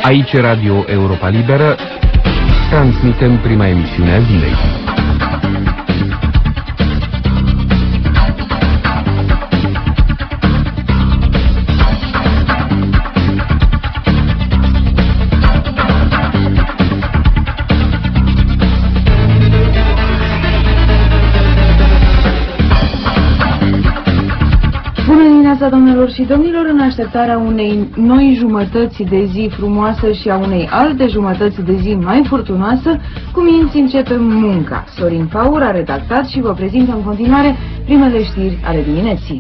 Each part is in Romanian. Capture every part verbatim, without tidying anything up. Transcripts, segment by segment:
Aici Radio Europa Liberă, transmitem prima emisiune a zilei. Doamnelor și domnilor, în așteptarea unei noi jumătăți de zi frumoasă și a unei alte jumătăți de zi mai furtunoasă, cu minți începem munca. Sorin Paur a redactat și vă prezintă în continuare primele știri ale dimineții.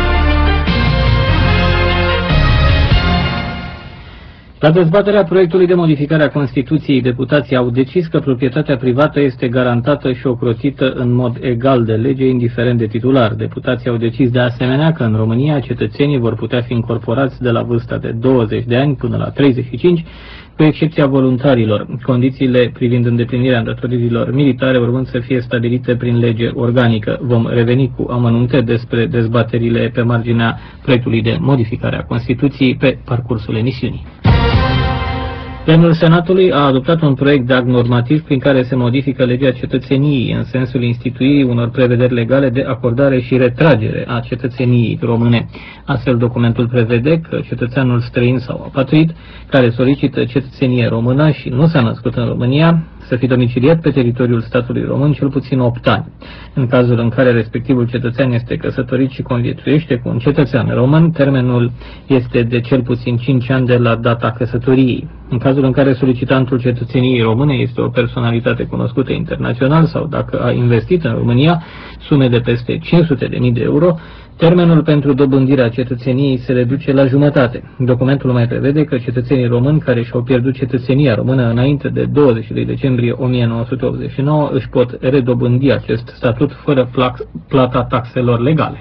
La dezbaterea proiectului de modificare a Constituției, deputații au decis că proprietatea privată este garantată și ocrotită în mod egal de lege, indiferent de titular. Deputații au decis de asemenea că în România cetățenii vor putea fi incorporați de la vârsta de douăzeci de ani până la treizeci și cinci, cu excepția voluntarilor, condițiile privind îndeplinirea îndatoririlor militare urmând să fie stabilite prin lege organică. Vom reveni cu amănunte despre dezbaterile pe marginea proiectului de modificare a Constituției pe parcursul emisiunii. Plenul Senatului a adoptat un proiect de act normativ prin care se modifică legea cetățeniei în sensul instituirii unor prevederi legale de acordare și retragere a cetățeniei române. Astfel, documentul prevede că cetățeanul străin sau apatrid care solicită cetățenie română și nu s-a născut în România să fie domiciliat pe teritoriul statului român cel puțin opt ani. În cazul în care respectivul cetățean este căsătorit și conviețuiește cu un cetățean român, termenul este de cel puțin cinci ani de la data căsătoriei. În cazul în care solicitantul cetățeniei române este o personalitate cunoscută internațional sau dacă a investit în România sume de peste cinci sute de mii de euro, termenul pentru dobândirea cetățeniei se reduce la jumătate. Documentul mai prevede că cetățenii români care și-au pierdut cetățenia română înainte de douăzeci și doi decembrie o mie nouă sute optzeci și nouă își pot redobândi acest statut fără plata taxelor legale.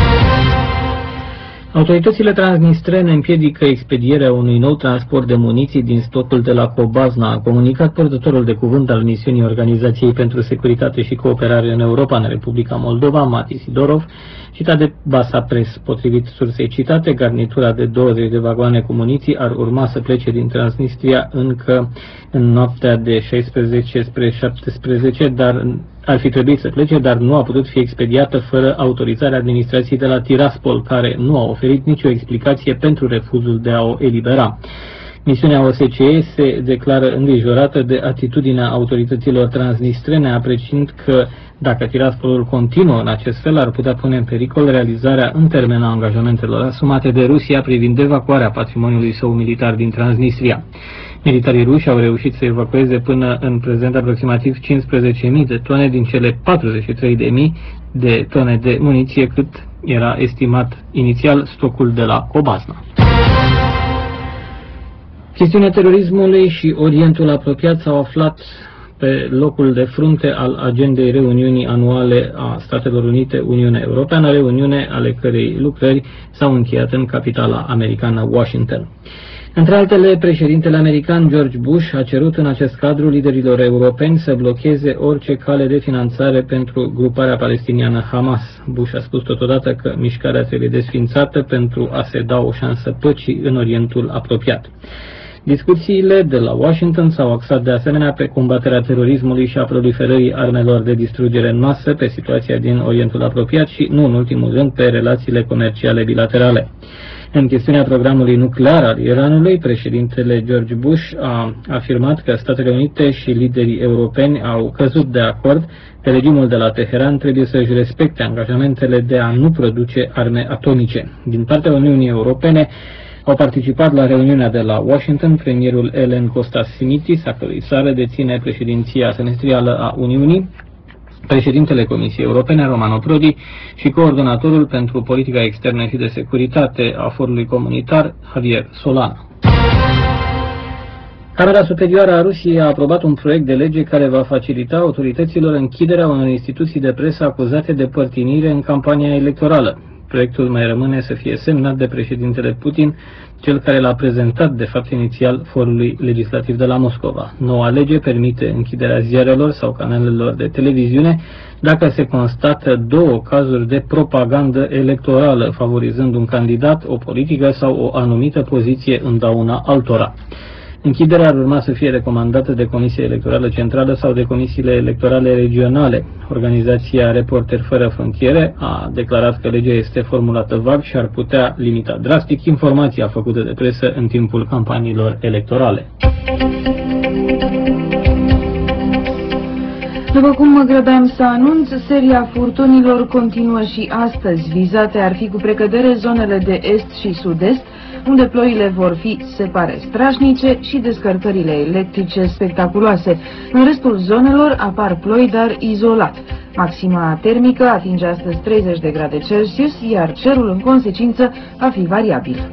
Autoritățile transnistrene împiedică expedierea unui nou transport de muniții din stocul de la Cobazna, a comunicat purtătorul de cuvânt al misiunii Organizației pentru Securitate și Cooperare în Europa în Republica Moldova, Mati Sidorov, citat de Basa Press. Potrivit sursei citate, garnitura de douăzeci de vagoane cu muniții ar urma să plece din Transnistria încă în noaptea de șaisprezece spre șaptesprezece, dar ar fi trebuit să plece, dar nu a putut fi expediată fără autorizarea administrației de la Tiraspol, care nu a oferit nicio explicație pentru refuzul de a o elibera. Misiunea O S C E se declară îngrijorată de atitudinea autorităților transnistrene, apreciind că dacă Tiraspolul continuă în acest fel, ar putea pune în pericol realizarea în termen a angajamentelor asumate de Rusia privind evacuarea patrimoniului său militar din Transnistria. Militarii ruși au reușit să evacueze până în prezent aproximativ cincisprezece mii de tone din cele patruzeci și trei de mii de tone de muniție, cât era estimat inițial stocul de la Cobazna. Chestiunea terorismului și Orientul apropiat s-au aflat pe locul de frunte al agendei reuniunii anuale a Statelor Unite Uniunea Europeană, reuniune ale cărei lucrări s-au încheiat în capitala americană Washington. Între altele, președintele american George Bush a cerut în acest cadru liderilor europeni să blocheze orice cale de finanțare pentru gruparea palestiniană Hamas. Bush a spus totodată că mișcarea trebuie desființată pentru a se da o șansă păcii în Orientul apropiat. Discuțiile de la Washington s-au axat de asemenea pe combaterea terorismului și a proliferării armelor de distrugere în masă, pe situația din Orientul apropiat și, nu în ultimul rând, pe relațiile comerciale bilaterale. În chestiunea programului nuclear al Iranului, președintele George Bush a afirmat că Statele Unite și liderii europeni au căzut de acord că regimul de la Teheran trebuie să își respecte angajamentele de a nu produce arme atomice. Din partea Uniunii Europene au participat la reuniunea de la Washington premierul Elen Costas-Simitis, a cărui țară deține președinția semestrială a Uniunii, președintele Comisiei Europene, Romano Prodi, și coordonatorul pentru politica externă și de securitate a forului comunitar, Javier Solana. Camera Superioară a Rusiei a aprobat un proiect de lege care va facilita autorităților închiderea unor instituții de presă acuzate de părtinire în campania electorală. Proiectul mai rămâne să fie semnat de președintele Putin, cel care l-a prezentat de fapt inițial forului legislativ de la Moscova. Noua lege permite închiderea ziarelor sau canalelor de televiziune dacă se constată două cazuri de propagandă electorală, favorizând un candidat, o politică sau o anumită poziție în dauna altora. Închiderea ar urma să fie recomandată de Comisia Electorală Centrală sau de comisiile electorale regionale. Organizația Reporteri Fără Frontiere a declarat că legea este formulată vag și ar putea limita drastic informația făcută de presă în timpul campaniilor electorale. După cum mă grăbeam să anunț, seria furtunilor continuă și astăzi. Vizate ar fi cu precădere zonele de est și sud-est, unde ploile vor fi, se pare, strașnice și descărcările electrice spectaculoase. În restul zonelor apar ploi, dar izolat. Maxima termică atinge astăzi treizeci de grade Celsius, iar cerul în consecință va fi variabil.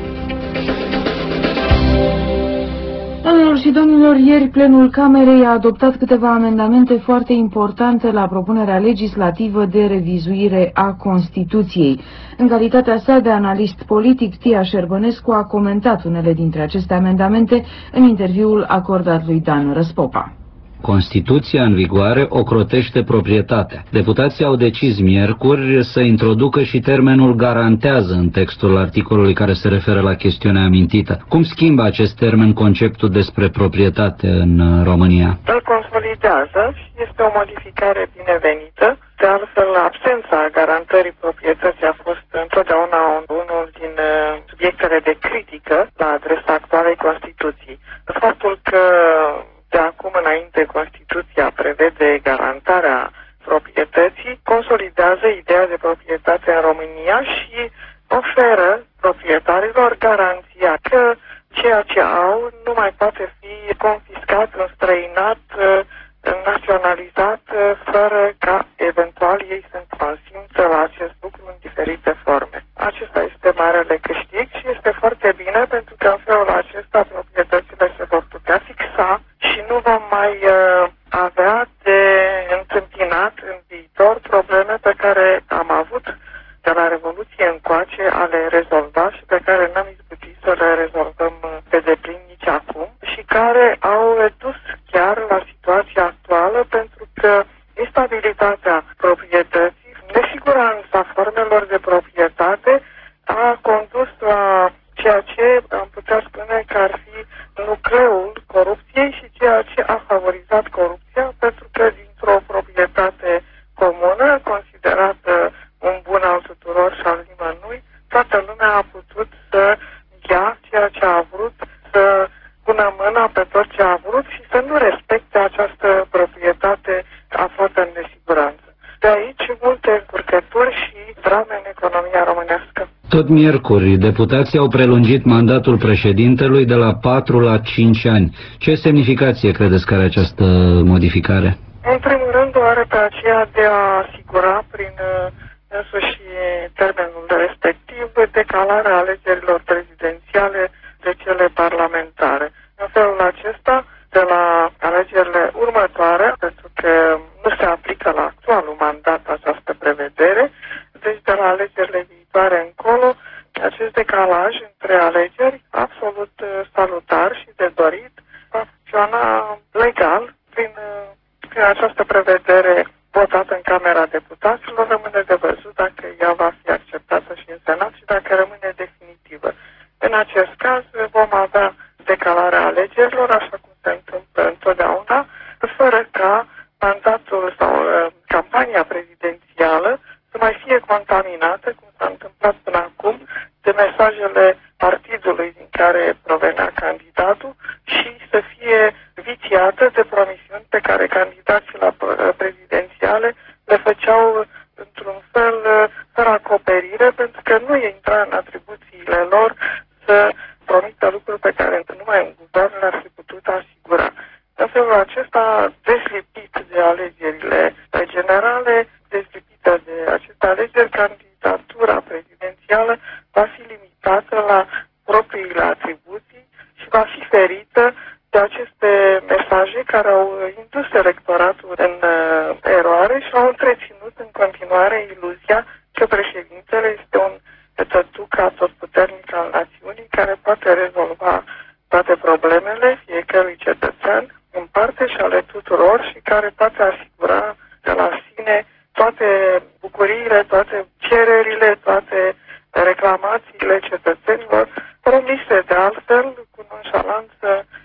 Doamnelor și domnilor, ieri plenul Camerei a adoptat câteva amendamente foarte importante la propunerea legislativă de revizuire a Constituției. În calitatea sa de analist politic, Tia Șerbănescu a comentat unele dintre aceste amendamente în interviul acordat lui Dan Răspopa. Constituția în vigoare ocrotește proprietatea. Deputații au decis miercuri să introducă și termenul garantează în textul articolului care se referă la chestiunea amintită. Cum schimbă acest termen conceptul despre proprietate în România? Îl consolidează și este o modificare binevenită. De altfel, absența garantării proprietății a fost întotdeauna unul din subiectele de critică la adresa actualei Constituții. Faptul că de acum înainte Constituția prevede garantarea proprietății, consolidează ideea de proprietate în România și oferă proprietarilor garanția că ceea ce au nu mai poate fi confiscat, înstrăinat, naționalizat, fără ca eventual ei să consimță la acest lucru în diferite forme. Acesta este marele câștig și este foarte bine pentru că în felul acesta proprietățile se vor putea fixa și nu vom mai uh, avea de întâmpinat în viitor probleme pe care am avut de la Revoluție încoace a le rezolva și pe care n-am izbutit să le rezolvăm pe deplin nici acum și care au dus chiar la situația actuală pentru că instabilitatea proprietății, nesiguranța formelor de proprietate a condus la ceea ce am putea spune că ar fi nucleul corupției și ceea ce a favorizat corupția, pentru că dintr-o proprietate comună, considerată un bun al tuturor și al nimănui, toată lumea a putut să ia ceea ce a vrut, să pună mâna pe tot ce a vrut și să nu respecte această proprietate aflată în nesiguranță. De aici multe încurcături și drame în economia românească. Tot miercuri, deputații au prelungit mandatul președintelui de la patru la cinci ani. Ce semnificație credeți că are această modificare? În primul rând o are pe aceea de a asigura prin însuși termenul respectiv decalarea alegerilor prezidențiale de cele parlamentare. În felul acesta, de la alegerile următoare, pentru că nu se aplică la actualul mandat această prevedere, deci de la alegerile viitoare încolo, acest decalaj între alegeri, absolut salutar și de dorit, va funcționa legal prin, prin această prevedere votată în Camera Deputaților. Rămâne de văzut dacă ea va fi acceptată și în Senat și dacă rămâne definitivă. În acest caz vom avea decalarea alegerilor, așa cum se întâmplă întotdeauna, fără ca mandatul sau campania prezidențială să mai fie contaminată, cum s-a întâmplat până acum, de mesajele partidului din care provenea candidatul și să fie vițiată de promisiuni pe care candidații la prezidențiale le făceau într-un fel fără acoperire, pentru că nu intra în atribuțiile lor să promită lucruri pe care numai un guvern le-ar fi putut asigura. În felul acesta, deslipit de alegerile generale, deslipită de aceste alegeri, candidatura prezidențială va fi limitată la propriile atribuții și va fi ferită de aceste mesaje care au indus electoratul în uh, eroare și au întreținut în continuare iluzia că președintele este un tătuc atotputernic al națiunii care poate rezolva toate problemele fiecărui cetățean în parte și ale tuturor și care poate asigura de la sine toate bucuriile, toate cererile, toate reclamațiile cetățenilor, promise de altfel cu nonșalanță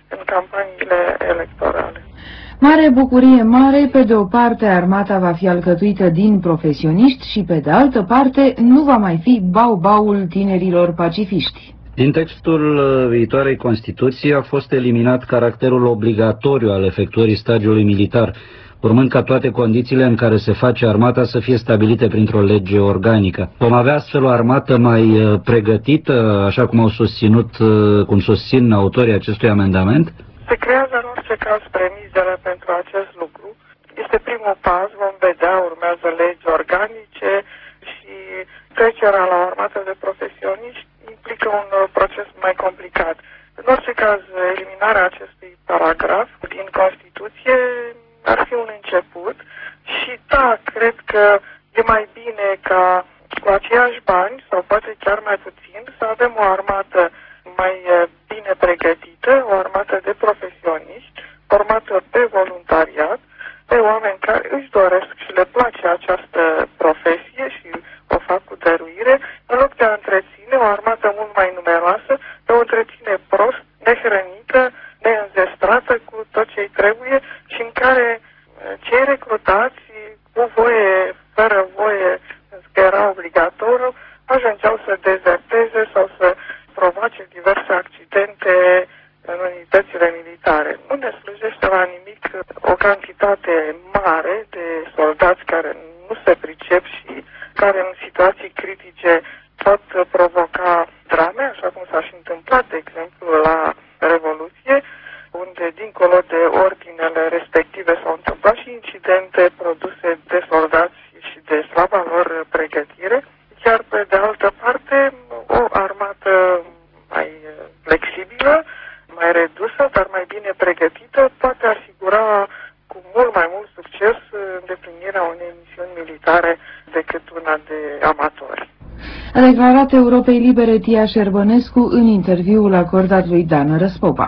Mare bucurie mare, pe de o parte armata va fi alcătuită din profesioniști și pe de altă parte nu va mai fi bau-baul tinerilor pacifiști. Din textul viitoarei Constituții a fost eliminat caracterul obligatoriu al efectuării stagiului militar, urmând ca toate condițiile în care se face armata să fie stabilite printr-o lege organică. Vom avea astfel o armată mai pregătită, așa cum au susținut, cum susțin autorii acestui amendament? Se creează în orice caz premizele pentru acest lucru. Este primul pas, vom vedea, urmează legi organice și trecerea la o armată de profesioniști implică un proces mai complicat. În orice caz, eliminarea acestui paragraf din Constituție ar fi un început și da, cred că e mai bine ca cu aceiași bani sau poate chiar mai puțin să avem o armată mai bine pregătită, o armată de profesioniști, formată pe voluntariat, pe oameni care își doresc și le place această profesie și o fac cu dăruire, în loc de a întreține o armată mult mai numeroasă, de o întreține prost, nehrănită, neînzestrată cu tot ce-i trebuie și în care cei recrutați cu voie, fără voie, că era obligatoriu, ajungeau să dezerteze sau să provoace diverse accidente în unitățile militare. Nu ne slujește la nimic o cantitate mare de soldați care nu se pricep și care în situații critice pot provoca drame, așa cum s-a și întâmplat, de exemplu, la Revoluție, unde, dincolo de ordinele respective, s-au întâmplat și incidente produse de soldați și de slaba lor pregătire, iar pe de altă parte, o armată mai flexibilă, mai redusă, dar mai bine pregătită, poate asigura cu mult mai mult succes îndeplinirea unei misiuni militare decât una de amatori. A declarat Europei Libere Tia Șerbănescu în interviul acordat lui Dana Răspopa.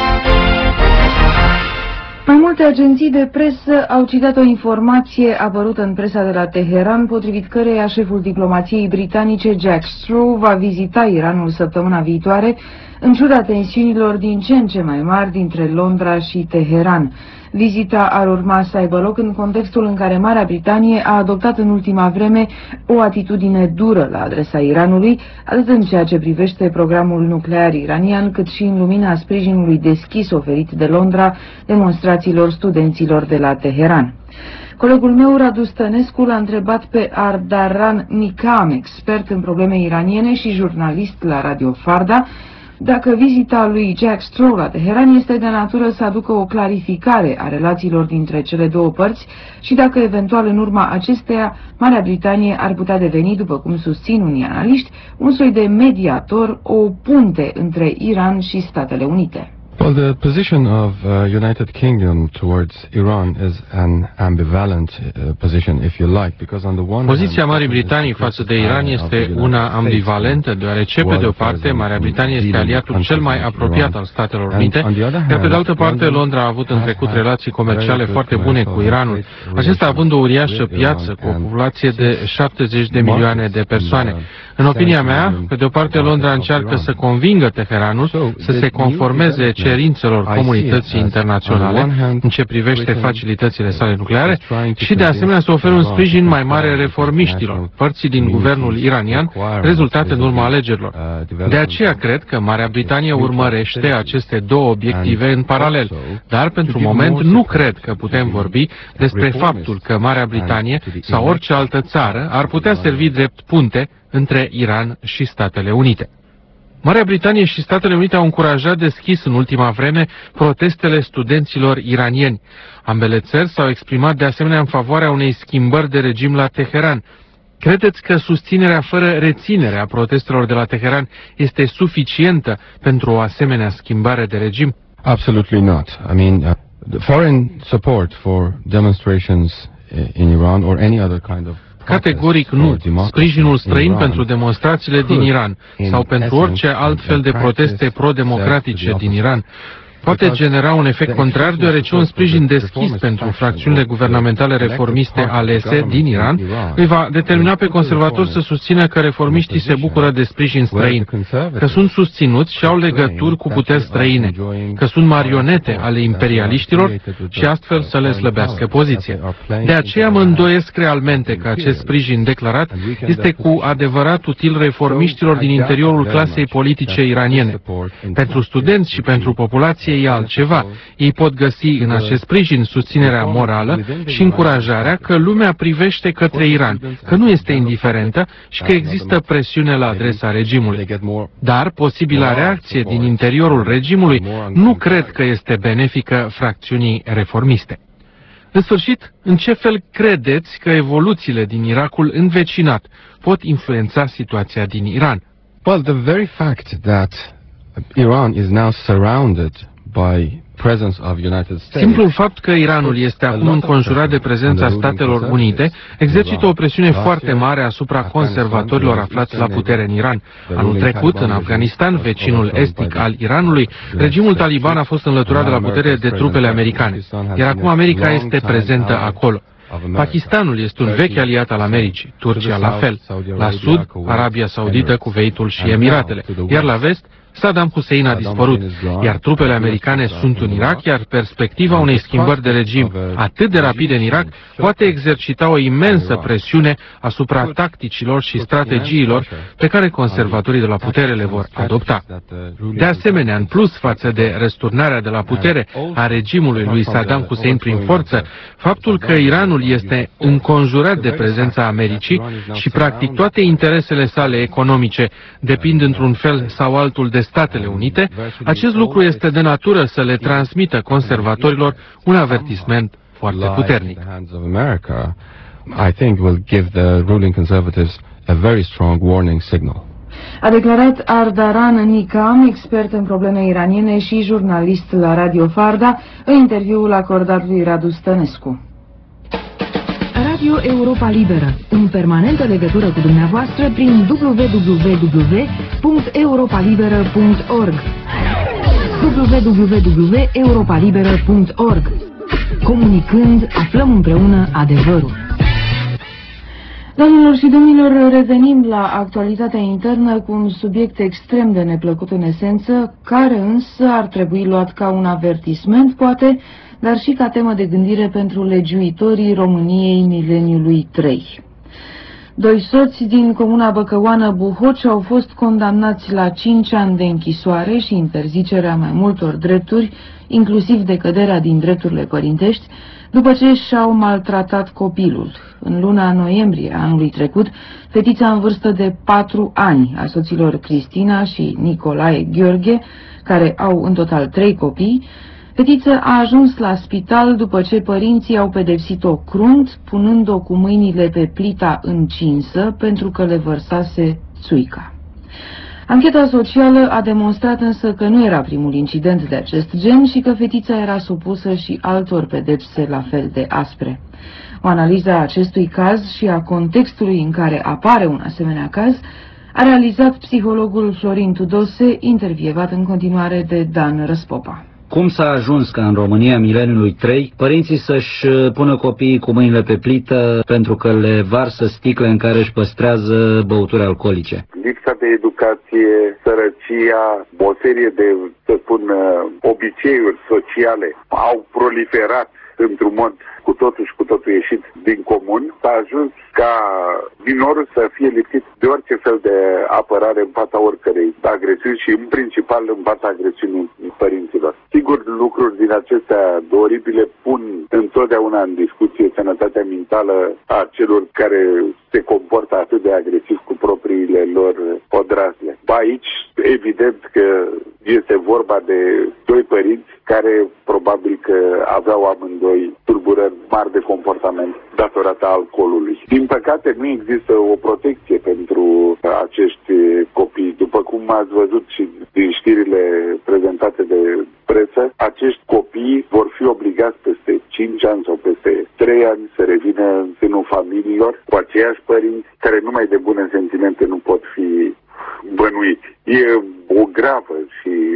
Mai multe agenții de presă au citat o informație apărută în presa de la Teheran, potrivit căreia șeful diplomației britanice Jack Straw va vizita Iranul săptămâna viitoare, în ciuda tensiunilor din ce în ce mai mari dintre Londra și Teheran. Vizita ar urma să aibă loc în contextul în care Marea Britanie a adoptat în ultima vreme o atitudine dură la adresa Iranului, atât în ceea ce privește programul nuclear iranian, cât și în lumina sprijinului deschis oferit de Londra demonstrațiilor studenților de la Teheran. Colegul meu, Radu Stănescu, l-a întrebat pe Ardaran Nikam, expert în probleme iraniene și jurnalist la Radio Farda, dacă vizita lui Jack Straw la Teheran este de natură să aducă o clarificare a relațiilor dintre cele două părți și dacă eventual în urma acesteia Marea Britanie ar putea deveni, după cum susțin unii analiști, un soi de mediator, o punte între Iran și Statele Unite. Well, the position of uh, United Kingdom towards Iran is an ambivalent uh, position, if you like, because on the one Poziția Marii Britanii față de Iran este una ambivalentă, deoarece, pe de o parte, Marea Britanie este aliatul cel mai apropiat al Statelor Unite, iar pe de altă parte, Londra a avut în trecut relații comerciale foarte bune cu Iranul, acesta având o uriașă piață cu o populație de șaptezeci de milioane de persoane. În opinia mea, pe de o parte, Londra încearcă să convingă Teheranul să se conformeze cerințelor comunității internaționale în ce privește facilitățile sale nucleare și, de asemenea, să ofere un sprijin mai mare reformiștilor, părții din guvernul iranian, rezultate în urma alegerilor. De aceea cred că Marea Britanie urmărește aceste două obiective în paralel, dar, pentru moment, nu cred că putem vorbi despre faptul că Marea Britanie sau orice altă țară ar putea servi drept punte între Iran și Statele Unite. Marea Britanie și Statele Unite au încurajat deschis în ultima vreme protestele studenților iranieni. Ambele țări s-au exprimat de asemenea în favoarea unei schimbări de regim la Teheran. Credeți că susținerea fără reținere a protestelor de la Teheran este suficientă pentru o asemenea schimbare de regim? Absolutely not. I mean, uh, the foreign support for demonstrations in Iran or any other kind of Categoric nu. Sprijinul străin pentru demonstrațiile din Iran sau pentru orice alt fel de proteste pro-democratice din Iran poate genera un efect contrar, deoarece un sprijin deschis pentru fracțiunile guvernamentale reformiste alese din Iran îi va determina pe conservatori să susțină că reformiștii se bucură de sprijin străin, că sunt susținuți și au legături cu puteri străine, că sunt marionete ale imperialiștilor și astfel să le slăbească poziția. De aceea mă îndoiesc realmente că acest sprijin declarat este cu adevărat util reformiștilor din interiorul clasei politice iraniene. Pentru studenți și pentru populație e altceva. Ei pot găsi în acest sprijin susținerea morală și încurajarea că lumea privește către Iran, că nu este indiferentă și că există presiune la adresa regimului. Dar posibila reacție din interiorul regimului nu cred că este benefică fracțiunii reformiste. În sfârșit, în ce fel credeți că evoluțiile din Irakul învecinat pot influența situația din Iran? Well, the very fact that Iran is now surrounded by presence of United States. Simplul fapt că Iranul este acum înconjurat de prezența Statelor Unite exercită o presiune foarte mare asupra conservatorilor aflați la putere în Iran. Anul trecut, în Afganistan, vecinul estic al Iranului, regimul taliban a fost înlăturat de la putere de trupele americane, iar acum America este prezentă acolo. Pakistanul este un vechi aliat al Americii, Turcia la fel, la sud, Arabia Saudită, Cuveitul și Emiratele, iar la vest, Saddam Hussein a dispărut, iar trupele americane sunt în Irak, iar perspectiva unei schimbări de regim atât de rapide în Irak poate exercita o imensă presiune asupra tacticilor și strategiilor pe care conservatorii de la putere le vor adopta. De asemenea, în plus față de răsturnarea de la putere a regimului lui Saddam Hussein prin forță, faptul că Iranul este înconjurat de prezența Americii și practic toate interesele sale economice depind într-un fel sau altul de Statele Unite, acest lucru este de natură să le transmită conservatorilor un avertisment foarte puternic. I think will give the ruling conservatives a very strong warning signal. A declarat Ardaran Nikam, expert în probleme iraniene și jurnalist la Radio Farda, în interviul acordat lui Radu Stănescu. Radio Europa Liberă, în permanentă legătură cu dumneavoastră prin w w w punct europa liberă punct org w w w punct europa liberă punct org. Comunicând, aflăm împreună adevărul. Doamnelor și domnilor, revenim la actualitatea internă cu un subiect extrem de neplăcut în esență, care însă ar trebui luat ca un avertisment, poate, dar și ca temă de gândire pentru legiuitorii României mileniului trei. Doi soți din comuna Băcăoană Buhoci au fost condamnați la cinci ani de închisoare și interzicerea mai multor drepturi, inclusiv decăderea din drepturile părintești, după ce și-au maltratat copilul. În luna noiembrie anului trecut, fetița în vârstă de patru ani a soților Cristina și Nicolae Gheorghe, care au în total trei copii, fetița a ajuns la spital după ce părinții au pedepsit-o crunt, punând-o cu mâinile pe plita încinsă pentru că le vărsase țuica. Ancheta socială a demonstrat însă că nu era primul incident de acest gen și că fetița era supusă și altor pedepse la fel de aspre. O analiză a acestui caz și a contextului în care apare un asemenea caz a realizat psihologul Florin Tudose, intervievat în continuare de Dan Răspopa. Cum s-a ajuns ca în România mileniului trei părinții să-și pună copiii cu mâinile pe plită pentru că le varsă sticle în care își păstrează băuturi alcoolice? Lipsa de educație, sărăcia, o serie de, să spun, obiceiuri sociale au proliferat într-un mod cu totul și cu totul ieșit din comun. S-a ajuns ca minorul să fie lipsit de orice fel de apărare în fața oricărei agresiuni și în principal în fața agresiunii părinților. Sigur, lucruri din acestea oribile pun întotdeauna în discuție sănătatea mentală a celor care se comportă atât de agresiv cu propriile lor odrazne. Aici, evident că este vorba de doi părinți care probabil că aveau amândoi tulburări mari de comportament datorată alcoolului. Din păcate, nu există o protecție pentru acești copii. După cum ați văzut și din știrile prezentate de presă, acești copii vor fi obligați peste cinci ani sau peste trei ani să revină în sânul familiilor cu aceiași părinți care numai de bune sentimente nu pot fi bănuiți. E o gravă și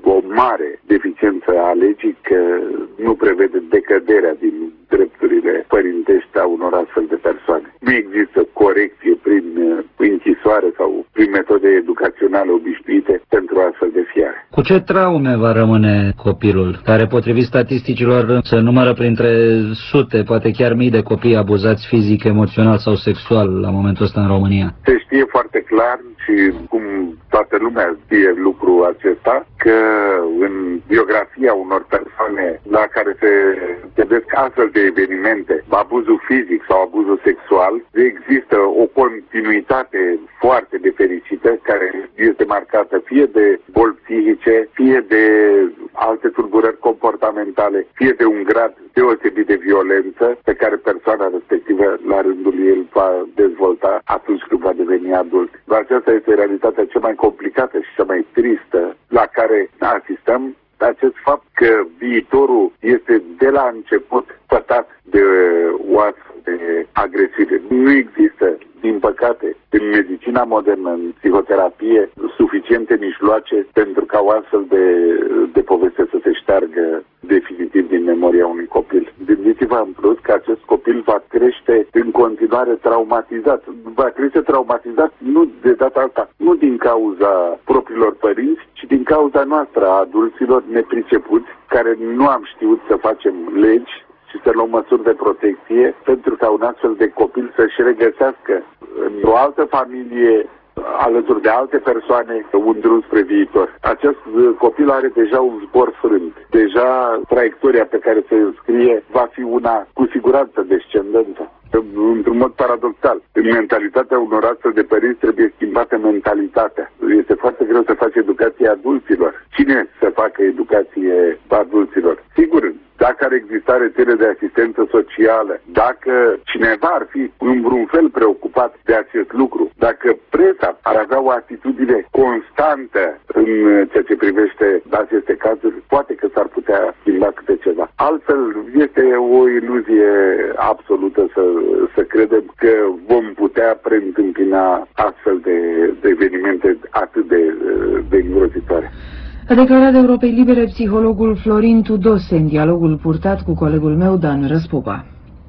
o mare deficiență a legii că nu prevede decăderea din drepturile părintești a unor astfel de persoane. Nu există corecție prin închisoare sau prin metode educaționale obișnuite pentru astfel de fiare. Cu ce traume va rămâne copilul, care potrivit statisticilor se numără printre sute, poate chiar mii de copii abuzați fizic, emoțional sau sexual la momentul ăsta în România? Se știe foarte clar și cum toată lumea știe lucrul acesta, că în biografia unor persoane la care se găsesc astfel de evenimente, abuzul fizic sau abuzul sexual, există o continuitate foarte nefericită care este marcată fie de boli psihice, fie de alte tulburări comportamentale, fie de un grad deosebit de violență pe care persoana respectivă la rândul ei îl va dezvolta atunci când va deveni adult. Dar aceasta este realitatea cea mai complicată și cea mai tristă la care asistăm. Acest fapt că viitorul este de la început pătat de o astfel de agresiune. Nu există, din păcate, în medicina modernă, în psihoterapie, suficiente mijloace pentru ca o astfel de, de poveste să se șteargă definitiv din memoria unui copil. Gândiți-vă în plus că acest copil va crește în continuare traumatizat. Va crește traumatizat nu de data asta, nu din cauza propriilor părinți, ci din cauza noastră, a adulților nepricepuți, care nu am știut să facem legi și să luăm măsuri de protecție pentru ca un astfel de copil să-și regăsească într-o altă familie, alături de alte persoane, un drum spre viitor. Acest copil are deja un zbor frânt. Deja traiectoria pe care se înscrie va fi una cu siguranță descendentă. Într-un mod paradoxal, în mentalitatea unor astfel de părinți trebuie schimbată mentalitatea. Este foarte greu să faci educație adulților. Cine să facă educație adulților? Sigur, dacă ar exista rețele de asistență socială, dacă cineva ar fi în vreun fel preocupat de acest lucru, dacă presa ar avea o atitudine constantă în ceea ce privește aceste cazuri, poate că s-ar putea schimba câte ceva. Altfel, este o iluzie absolută să, să credem că vom putea preîntâmpina astfel de, de evenimente atât de, de îngrozitoare. A declarat Europei Libere psihologul Florin Tudose în dialogul purtat cu colegul meu Dan Răspopa.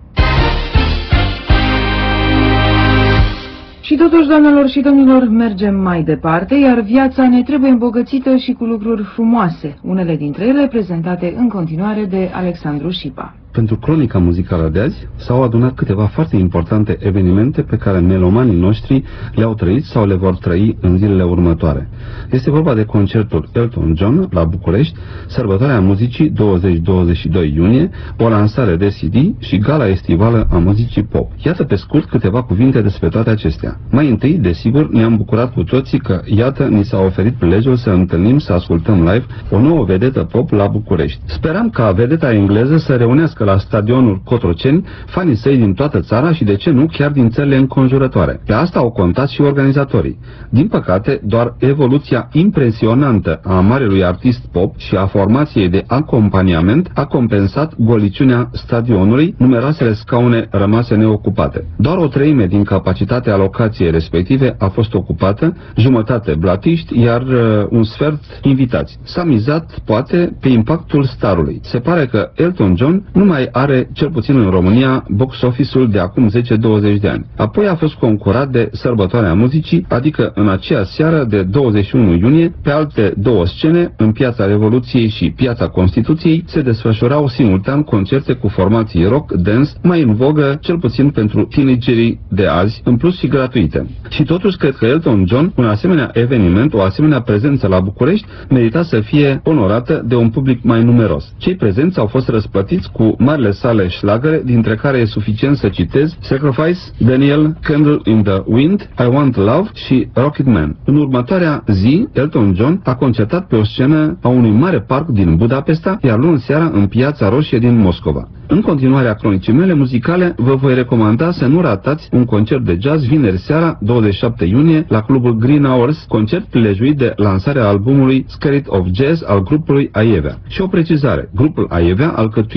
Și totuși, doamnelor și domnilor, mergem mai departe, iar viața ne trebuie îmbogățită și cu lucruri frumoase, unele dintre ele prezentate în continuare de Alexandru Șipa. Pentru cronica muzicală de azi s-au adunat câteva foarte importante evenimente pe care melomanii noștri le-au trăit sau le vor trăi în zilele următoare. Este vorba de concertul Elton John la București, sărbătoarea muzicii douăzeci douăzeci și doi iunie, o lansare de C D și gala estivală a muzicii pop. Iată pe scurt câteva cuvinte despre toate acestea. Mai întâi, desigur, ne-am bucurat cu toții că, iată, ni s-a oferit prilejul să întâlnim, să ascultăm live o nouă vedetă pop la București. Speram ca vedeta engleză să reunească la stadionul Cotroceni fanii săi din toată țara și, de ce nu, chiar din țările înconjurătoare. Pe asta au contat și organizatorii. Din păcate, doar evoluția impresionantă a marelui artist pop și a formației de acompaniament a compensat goliciunea stadionului, numeroasele scaune rămase neocupate. Doar o treime din capacitatea locației respective a fost ocupată, jumătate blatiști, iar uh, un sfert invitați. S-a mizat, poate, pe impactul starului. Se pare că Elton John nu mai are, cel puțin în România, box office-ul de acum zece douăzeci de ani. Apoi a fost concurat de Sărbătoarea Muzicii, adică în aceea seară de douăzeci și unu iunie, pe alte două scene, în Piața Revoluției și Piața Constituției, se desfășurau simultan concerte cu formații rock, dance, mai în vogă, cel puțin pentru teenagerii de azi, în plus și gratuite. Și totuși, cred că Elton John, un asemenea eveniment, o asemenea prezență la București, merita să fie onorată de un public mai numeros. Cei prezenți au fost răsplătiți cu marile sale șlagăre, dintre care e suficient să citez Sacrifice, Daniel, Candle in the Wind, I Want Love și Rocket Man. În următoarea zi, Elton John a concertat pe o scenă a unui mare parc din Budapesta, iar luni seara în Piața Roșie din Moscova. În continuarea cronicii mele muzicale, vă voi recomanda să nu ratați un concert de jazz vineri seara, douăzeci și șapte iunie, la clubul Green Hours, concert prilejuit de lansarea albumului Spirit of Jazz al grupului Aievea. Și o precizare, grupul Aievea alcătuit din cei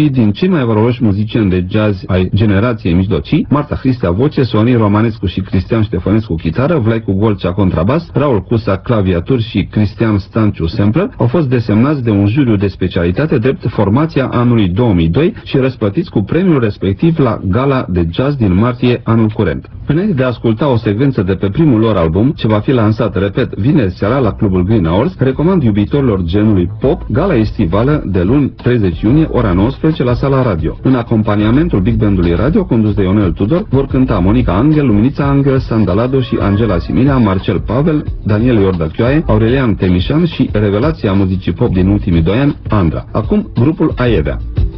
mai valoroși muzicieni de jazz ai generației mijlocii, Marta Hristea voce, Sorin Romanescu și Cristian Ștefănescu chitară, Vlaicu Golcea contrabas, Raul Cusa claviatur și Cristian Stanciu sampler, au fost desemnați de un juriu de specialitate drept formația anului două mii doi și răsplătiți cu premiul respectiv la Gala de Jazz din martie anul curent. Înainte de a asculta o secvență de pe primul lor album, ce va fi lansat, repet, vineri seara la Clubul Green Hours, recomand iubitorilor genului pop gala estivală de luni treizeci iunie, ora nouăsprezece, la Sala Radio. În acompaniamentul Big Bandului Radio, condus de Ionel Tudor, vor cânta Monica Angel, Luminița Angel, Sandalado și Angela Similea, Marcel Pavel, Daniel Iordachioae, Aurelian Temișan și revelația muzicii pop din ultimii doi ani, Andra. Acum, grupul Aievea.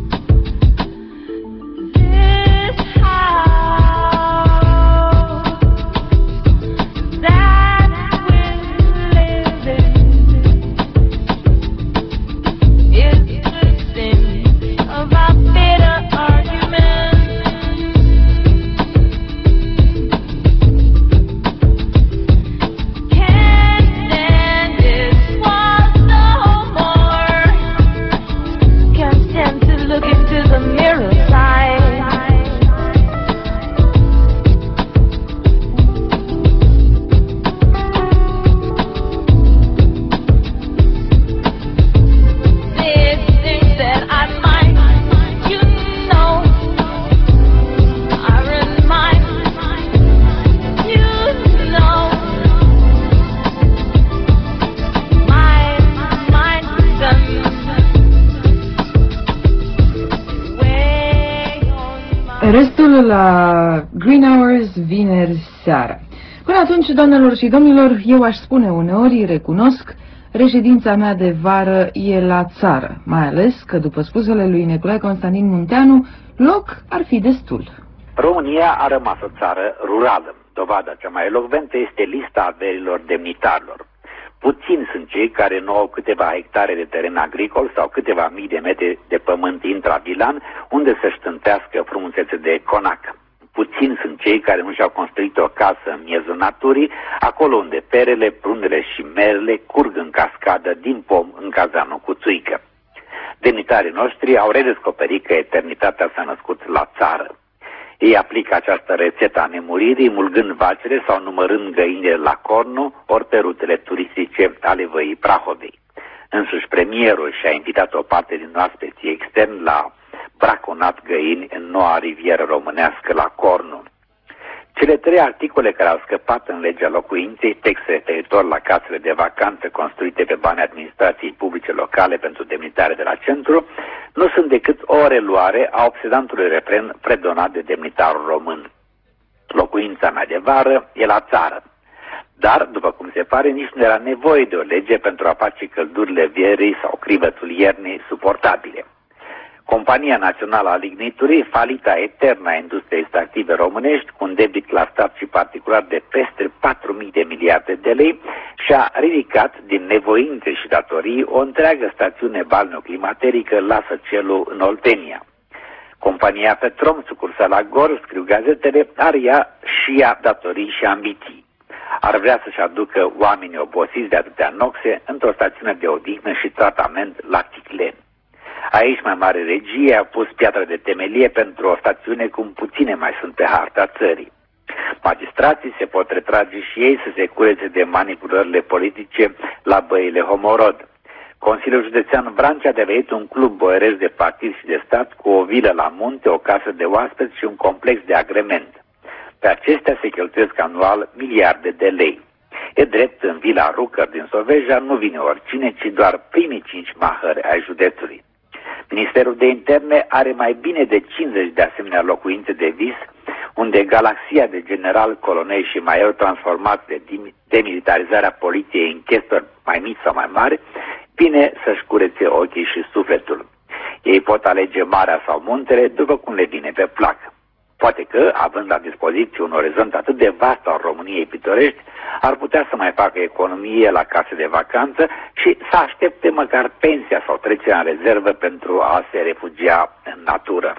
Restul la Green Hours vineri seara. Până atunci, doamnelor și domnilor, eu aș spune uneori, recunosc, reședința mea de vară e la țară, mai ales că, după spusele lui Nicolae Constantin Munteanu, loc ar fi destul. România a rămas o țară rurală. Dovada cea mai elocventă este lista averilor demnitarilor. Puțini sunt cei care nu au câteva hectare de teren agricol sau câteva mii de metri de pământ intravilan unde să-și tântească frumusețe de conac. Puțini sunt cei care nu și-au construit o casă în miezul naturii, acolo unde perele, prunele și merele curg în cascadă din pom în cazanul cu țuică. Demnitarii noștri au redescoperit că eternitatea s-a născut la țară. Ei aplică această rețetă a nemuririi, mulgând vacile sau numărând găinile la cornu, ori pe rutele turistice ale Văii Prahovei. Însuși premierul și-a invitat o parte din oaspeții externi la braconat găini în noua rivieră românească la Cornu. Cele trei articole care au scăpat în legea locuinței, text referitor la casele de vacanță construite pe bani administrației publice locale pentru demnitare de la centru, nu sunt decât o reluare a obsedantului refren predonat de demnitarul român. Locuința mea de vară e la țară. Dar, după cum se pare, nici nu era nevoie de o lege pentru a face căldurile vierii sau crivățul iernii suportabile. Compania Națională a Ligniturii, falita eternă a industriei extractive românești, cu un debit la stat și particular de peste patru mii de miliarde de lei, și-a ridicat din nevoințe și datorii o întreagă stațiune balneoclimaterică la Săcelul în Oltenia. Compania Petrom, sucursala Gor, scriu gazetele, are ea și ea datorii și ambiții. Ar vrea să-și aducă oamenii obosiți de atâtea noxe într-o stațiune de odihnă și tratament la Ticlen. Aici mai mare regie a pus piatra de temelie pentru o stațiune cum puține mai sunt pe harta țării. Magistrații se pot retrage și ei să se curețe de manipulările politice la băile Homorod. Consiliul Județean Vrancea a devenit un club boieresc de partid și de stat cu o vilă la munte, o casă de oaspeți și un complex de agrement. Pe acestea se cheltuiesc anual miliarde de lei. E drept, în vila Rucăr din Soveja nu vine oricine, ci doar primii cinci mahări ai județului. Ministerul de Interne are mai bine de cincizeci de asemenea locuințe de vis, unde galaxia de general, coloneli și maiori transformați de demilitarizarea poliției în chestori mai mici sau mai mari, bine să-și curețe ochii și sufletul. Ei pot alege marea sau muntele după cum le vine pe plac. Poate că, având la dispoziție un orizont atât de vast al României pitorești, ar putea să mai facă economie la case de vacanță și să aștepte măcar pensia sau trecerea în rezervă pentru a se refugia în natură.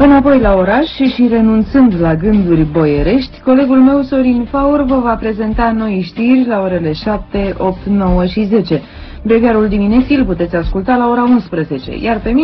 Înapoi la oraș și, și renunțând la gânduri boierești, colegul meu Sorin Faur vă va prezenta noi știri la orele șapte, opt, nouă și zece. Breviarul dimineții îl puteți asculta la ora unsprezece, iar pe mine